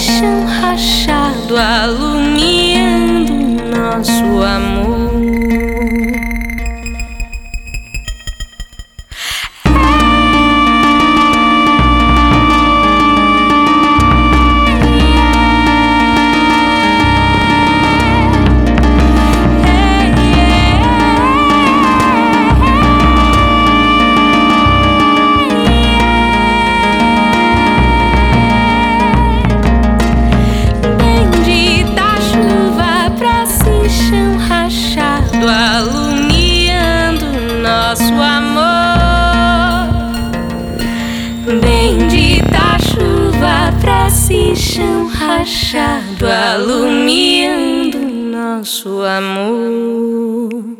chão rachado, alumiando nosso amor. Alumiando nosso amor. Bendita chuva pra esse chão rachado, alumiando nosso amor.